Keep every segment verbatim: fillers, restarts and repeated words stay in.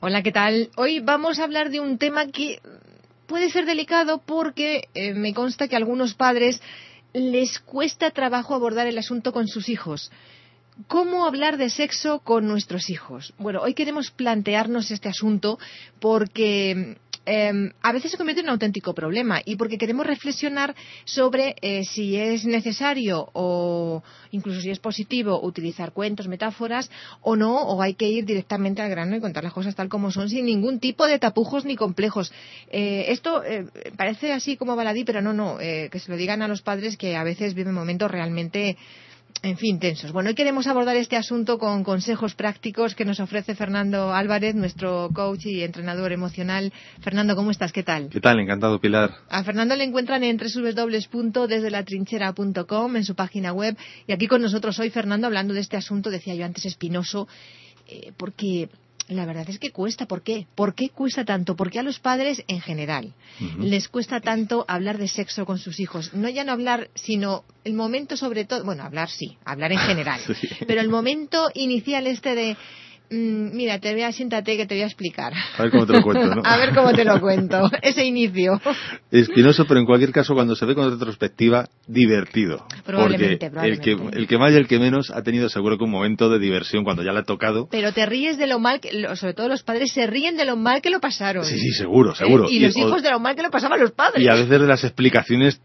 Hola, ¿qué tal? Hoy vamos a hablar de un tema que puede ser delicado porque eh, me consta que a algunos padres les cuesta trabajo abordar el asunto con sus hijos. ¿Cómo hablar de sexo con nuestros hijos? Bueno, hoy queremos plantearnos este asunto porque eh, a veces se convierte en un auténtico problema y porque queremos reflexionar sobre eh, si es necesario o incluso si es positivo utilizar cuentos, metáforas o no, o hay que ir directamente al grano y contar las cosas tal como son sin ningún tipo de tapujos ni complejos. Eh, esto eh, parece así como baladí, pero no, no, eh, que se lo digan a los padres que a veces viven momentos realmente, en fin, tensos. Bueno, hoy queremos abordar este asunto con consejos prácticos que nos ofrece Fernando Álvarez, nuestro coach y entrenador emocional. Fernando, ¿cómo estás? ¿Qué tal? ¿Qué tal? Encantado, Pilar. A Fernando le encuentran en doble u doble u doble u punto desde la trinchera punto com, en su página web. Y aquí con nosotros hoy, Fernando, hablando de este asunto, decía yo antes, espinoso, eh, porque la verdad es que cuesta. ¿Por qué? ¿Por qué cuesta tanto? ¿Por qué a los padres en general uh-huh. les cuesta tanto hablar de sexo con sus hijos? No ya no hablar, sino el momento sobre todo, bueno, hablar sí, hablar en general, sí. Pero el momento inicial este de, mmm, mira, te voy a, siéntate que te voy a explicar. A ver cómo te lo cuento, ¿no? A ver cómo te lo cuento, ese inicio. Espinoso, pero en cualquier caso, cuando se ve con retrospectiva, divertido. Probablemente, porque probablemente. El que, el que más y el que menos ha tenido seguro que un momento de diversión cuando ya le ha tocado. Pero te ríes de lo mal, que, sobre todo los padres se ríen de lo mal que lo pasaron. Sí, sí, seguro, seguro. ¿Eh? Y, y los hijos o, de lo mal que lo pasaban los padres. Y a veces de las explicaciones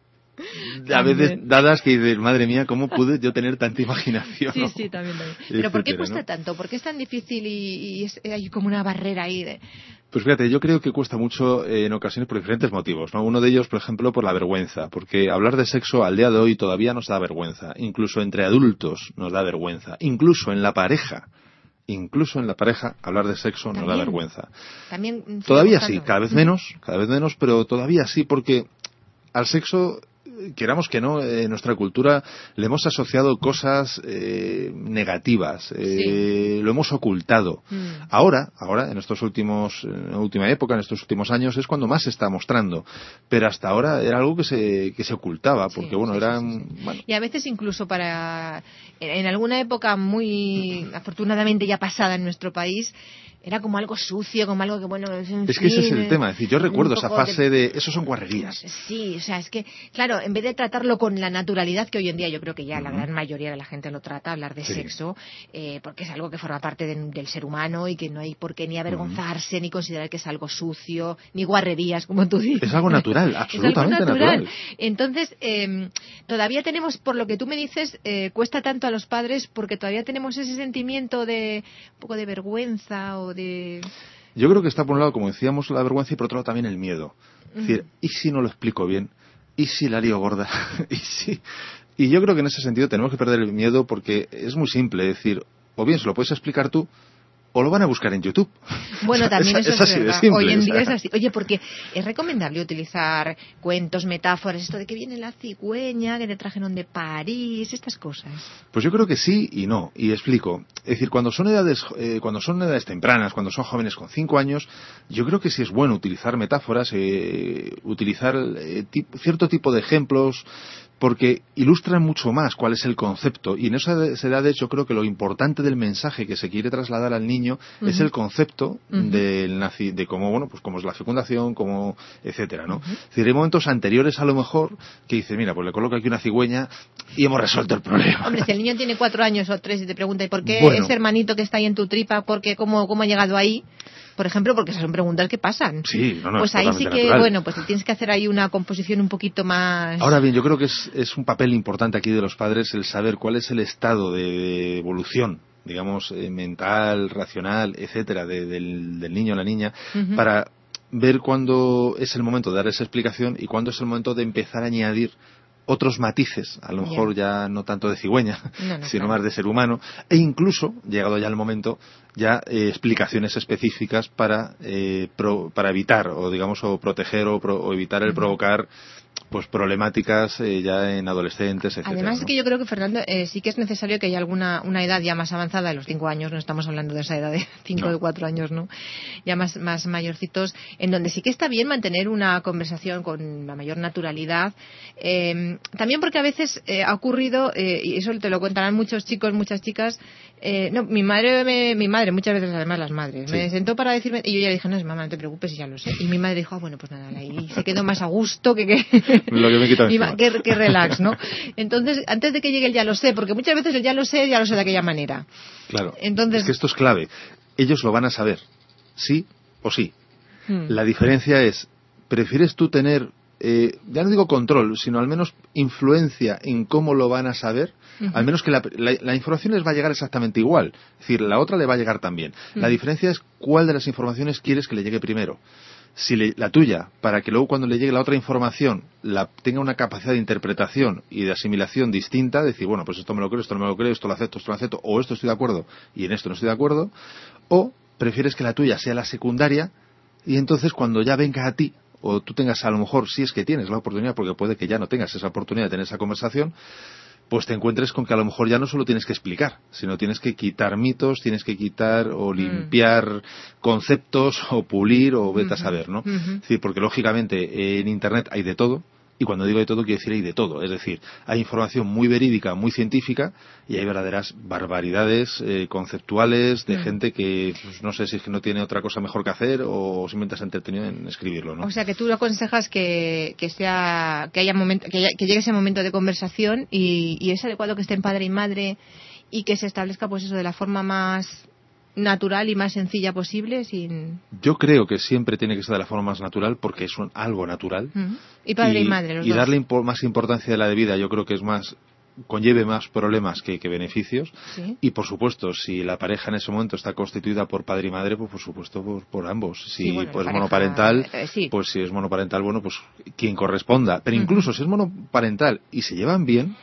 a veces dadas que dices, madre mía, ¿cómo pude yo tener tanta imaginación? Sí, sí, también, también. Pero etcétera, ¿por qué cuesta ¿no? tanto? ¿Por qué es tan difícil y, y es, hay como una barrera ahí de...? Pues fíjate, yo creo que cuesta mucho eh, en ocasiones por diferentes motivos, ¿no? Uno de ellos, por ejemplo, por la vergüenza, porque hablar de sexo al día de hoy todavía nos da vergüenza, incluso entre adultos nos da vergüenza, incluso en la pareja. Incluso en la pareja, hablar de sexo ¿También? nos da vergüenza. ¿También todavía sí, cada vez menos, cada vez menos, pero todavía sí, porque al sexo, queramos que no, en nuestra cultura le hemos asociado cosas eh, negativas, eh, sí. Lo hemos ocultado. Mm. Ahora, ahora, en estos últimos, en la última época, en estos últimos años, es cuando más se está mostrando. Pero hasta ahora era algo que se, que se ocultaba, porque sí, bueno, sí, eran... Sí, sí. Bueno. Y a veces incluso para, en alguna época muy, afortunadamente ya pasada en nuestro país, era como algo sucio, como algo que, bueno... En es que fin, ese es el tema. Es decir, yo recuerdo esa fase de... de... Eso son guarrerías. Sí, o sea, es que, claro, en vez de tratarlo con la naturalidad que hoy en día yo creo que ya uh-huh. la gran mayoría de la gente lo trata, hablar de sí. sexo, eh, porque es algo que forma parte de, del ser humano y que no hay por qué ni avergonzarse, uh-huh. ni considerar que es algo sucio, ni guarrerías, como tú dices. Es algo natural, absolutamente es algo natural. natural. Entonces, eh, todavía tenemos, por lo que tú me dices, eh, cuesta tanto a los padres porque todavía tenemos ese sentimiento de un poco de vergüenza o de... Yo creo que está por un lado, como decíamos, la vergüenza y por otro lado también el miedo. Es decir, ¿y si no lo explico bien? ¿Y si la lío gorda? ¿Y si...? Y yo creo que en ese sentido tenemos que perder el miedo porque es muy simple. Es decir, o bien se lo puedes explicar tú, o lo van a buscar en YouTube. Bueno, también es, eso es, es así verdad. De simple, hoy en o sea. día es así. Oye, porque es recomendable utilizar cuentos, metáforas, esto de que viene la cigüeña, que te trajeron de París, estas cosas. Pues yo creo que sí y no, y explico. Es decir, cuando son edades, eh, cuando son edades tempranas, cuando son jóvenes con cinco años, yo creo que sí es bueno utilizar metáforas, eh, utilizar eh, tipo, cierto tipo de ejemplos, porque ilustran mucho más cuál es el concepto. Y en esa edad, de hecho, creo que lo importante del mensaje que se quiere trasladar al niño uh-huh. es el concepto uh-huh. del naci- de cómo, bueno, pues cómo es la fecundación, cómo, etcétera, ¿no? Uh-huh. Es decir, hay momentos anteriores a lo mejor que dice, mira, pues le coloco aquí una cigüeña y hemos resuelto el problema. Hombre, si el niño tiene cuatro años o tres y te pregunta, ¿y por qué bueno. ese hermanito que está ahí en tu tripa, por qué, cómo, cómo ha llegado ahí? Por ejemplo, porque esas son preguntas que pasan. Sí, no, no, pues ahí sí que, natural. bueno, pues tienes que hacer ahí una composición un poquito más... Ahora bien, yo creo que es, es un papel importante aquí de los padres el saber cuál es el estado de, de evolución, digamos, eh, mental, racional, etcétera, de, del, del niño o la niña, uh-huh. para ver cuándo es el momento de dar esa explicación y cuándo es el momento de empezar a añadir otros matices, a lo mejor yeah. ya no tanto de cigüeña, no, no, sino claro. más de ser humano, e incluso, llegado ya el momento, ya eh, explicaciones específicas para eh, pro, para evitar, o digamos, o proteger o, pro, o evitar el uh-huh. provocar pues problemáticas eh, ya en adolescentes, etcétera. Además, ¿no? es que yo creo que, Fernando, eh, sí que es necesario que haya alguna una edad ya más avanzada, de los cinco años, no estamos hablando de esa edad de cinco, no. de cuatro años, ¿no? Ya más, más mayorcitos, en donde sí que está bien mantener una conversación con la mayor naturalidad, eh, Eh, también porque a veces eh, ha ocurrido, eh, y eso te lo contarán muchos chicos, muchas chicas, eh, no, mi madre, me, mi madre, muchas veces además las madres, sí. me sentó para decirme, y yo ya le dije, no, mamá, no te preocupes, ya lo sé. Y mi madre dijo, ah, bueno, pues nada, y se quedó más a gusto que que, lo que, me quita ma, que, que relax, ¿no? Entonces, antes de que llegue el ya lo sé, porque muchas veces el ya lo sé, ya lo sé de aquella manera. Claro, entonces, es que esto es clave. Ellos lo van a saber, sí o sí. Hmm. La diferencia es, ¿prefieres tú tener, eh, ya no digo control, sino al menos influencia en cómo lo van a saber? Uh-huh. Al menos que la, la, la información les va a llegar exactamente igual. Es decir, la otra le va a llegar también. Uh-huh. La diferencia es cuál de las informaciones quieres que le llegue primero. Si le, la tuya, para que luego cuando le llegue la otra información la tenga una capacidad de interpretación y de asimilación distinta, decir, bueno, pues esto me lo creo, esto no me lo creo, esto lo acepto, esto lo acepto, o esto estoy de acuerdo y en esto no estoy de acuerdo, o prefieres que la tuya sea la secundaria y entonces cuando ya venga a ti, o tú tengas a lo mejor, si es que tienes la oportunidad, porque puede que ya no tengas esa oportunidad de tener esa conversación, pues te encuentres con que a lo mejor ya no solo tienes que explicar, sino tienes que quitar mitos, tienes que quitar o limpiar mm. conceptos o pulir o vete uh-huh. a saber, ¿no? Uh-huh. Es decir, porque lógicamente en Internet hay de todo, y cuando digo de todo quiero decir hay de todo, es decir, hay información muy verídica, muy científica, y hay verdaderas barbaridades eh, conceptuales de mm. gente que pues, no sé si es que no tiene otra cosa mejor que hacer o simplemente se ha entretenido en escribirlo, ¿no? O sea que tú lo aconsejas que, que sea que haya momento, que, haya, que llegue ese momento de conversación y, y es adecuado que estén padre y madre y que se establezca pues eso de la forma más natural y más sencilla posible sin... Yo creo que siempre tiene que ser de la forma más natural porque es un, algo natural. Uh-huh. Y padre y, y madre, los y dos. darle impo- más importancia de la debida yo creo que es más... conlleve más problemas que, que beneficios. ¿Sí? Y por supuesto, si la pareja en ese momento está constituida por padre y madre, pues por supuesto por, por ambos. Si sí, bueno, pues pareja, monoparental, eh, sí. pues si es monoparental, bueno, pues quien corresponda. Pero incluso uh-huh. si es monoparental y se llevan bien,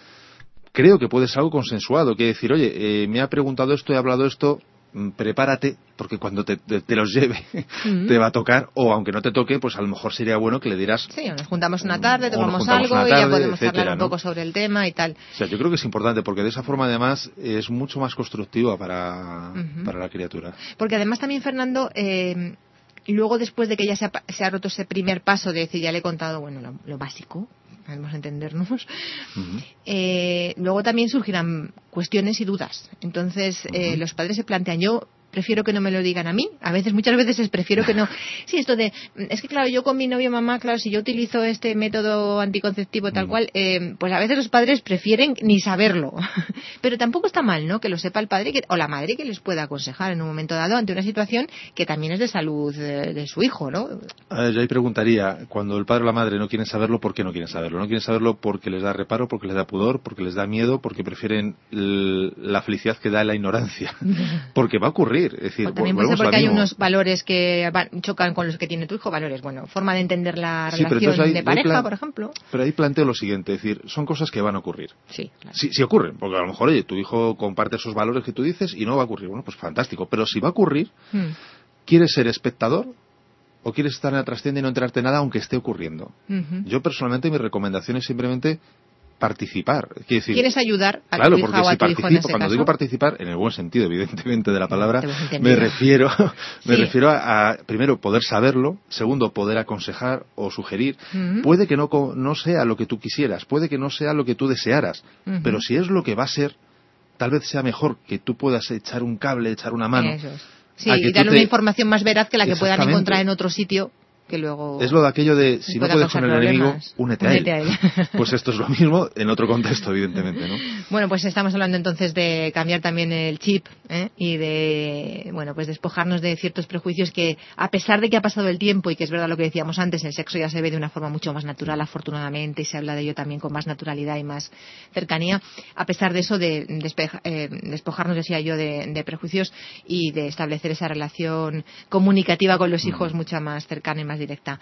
creo que puede ser algo consensuado, que decir, oye, eh, me ha preguntado esto, he hablado esto, prepárate, porque cuando te, te, te los lleve mm-hmm. te va a tocar, o aunque no te toque, pues a lo mejor sería bueno que le dieras... Sí, nos juntamos una tarde, tomamos algo tarde, y ya podemos etcétera, hablar un ¿no? poco sobre el tema y tal. O sea, yo creo que es importante, porque de esa forma además es mucho más constructiva para, mm-hmm. para la criatura. Porque además también, Fernando... Eh, Y luego, después de que ya se ha, se ha roto ese primer paso de decir, ya le he contado, bueno, lo, lo básico, vamos a entendernos, uh-huh. eh, luego también surgirán cuestiones y dudas. Entonces, uh-huh. eh, los padres se plantean, yo prefiero que no me lo digan a mí. A veces, muchas veces es prefiero que no. Sí, esto de, es que claro, yo con mi novio mamá, claro, si yo utilizo este método anticonceptivo tal uh-huh. cual, eh, pues a veces los padres prefieren ni saberlo. Pero tampoco está mal, ¿no? Que lo sepa el padre que, o la madre que les pueda aconsejar en un momento dado ante una situación que también es de salud de, de su hijo, ¿no? A ver, yo ahí preguntaría, cuando el padre o la madre no quieren saberlo, ¿por qué no quieren saberlo? No quieren saberlo porque les da reparo, porque les da pudor, porque les da miedo, porque prefieren l- la felicidad que da la ignorancia. Porque va a ocurrir. Es decir, o también puede ser porque hay unos valores que van, chocan con los que tiene tu hijo, valores, bueno, forma de entender la sí, relación hay, de pareja, plan, por ejemplo. Pero ahí planteo lo siguiente, es decir, son cosas que van a ocurrir. Sí, claro. Sí, sí ocurren, porque a lo mejor, oye, tu hijo comparte esos valores que tú dices y no va a ocurrir. Bueno, pues fantástico. Pero si va a ocurrir, hmm. ¿quieres ser espectador? ¿O quieres estar en la trastienda y no enterarte de nada aunque esté ocurriendo? Uh-huh. Yo personalmente mi recomendación es simplemente participar. Decir, ¿quieres ayudar a claro, tu hija o a tu participo, hijo en ese cuando caso? digo participar, en el buen sentido, evidentemente, de la palabra, me refiero, me sí. refiero a, a, primero, poder saberlo, segundo, poder aconsejar o sugerir. Uh-huh. Puede que no, no sea lo que tú quisieras, puede que no sea lo que tú desearas, uh-huh. pero si es lo que va a ser, tal vez sea mejor que tú puedas echar un cable, echar una mano. Eso es. Sí, y darle te... una información más veraz que la que puedan encontrar en otro sitio. Que luego es lo de aquello de si no puedes con el enemigo, únete, únete a, él. a él. Pues esto es lo mismo en otro contexto, evidentemente, ¿no? Bueno, pues estamos hablando entonces de cambiar también el chip, ¿eh? Y de, bueno, pues despojarnos de ciertos prejuicios que, a pesar de que ha pasado el tiempo y que es verdad lo que decíamos antes, el sexo ya se ve de una forma mucho más natural, afortunadamente, y se habla de ello también con más naturalidad y más cercanía. A pesar de eso, de despeja, eh, despojarnos, decía yo, de, de prejuicios y de establecer esa relación comunicativa con los hijos mm. mucha más cercana y más directa.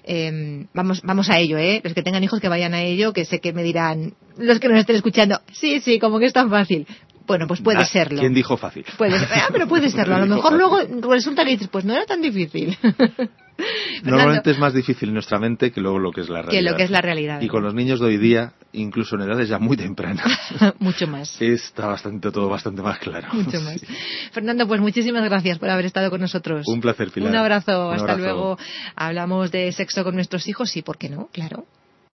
Eh, vamos, vamos a ello, ¿eh? Los que tengan hijos que vayan a ello, que sé que me dirán, los que nos estén escuchando, sí, sí, como que es tan fácil. Bueno, pues puede ah, serlo. ¿Quién dijo fácil? Puede ser, ah, pero puede serlo. A lo mejor luego resulta que dices, pues no era tan difícil. Normalmente es más difícil en nuestra mente que luego lo que es la realidad. Que lo que es la realidad. Y con los niños de hoy día, incluso en edades ya muy tempranas. Mucho más. Está bastante todo bastante más claro. Mucho más. Sí. Fernando, pues muchísimas gracias por haber estado con nosotros. Un placer, Pilar. Un abrazo. Un Hasta abrazo. luego. Hablamos de sexo con nuestros hijos, sí, ¿por qué no? Claro.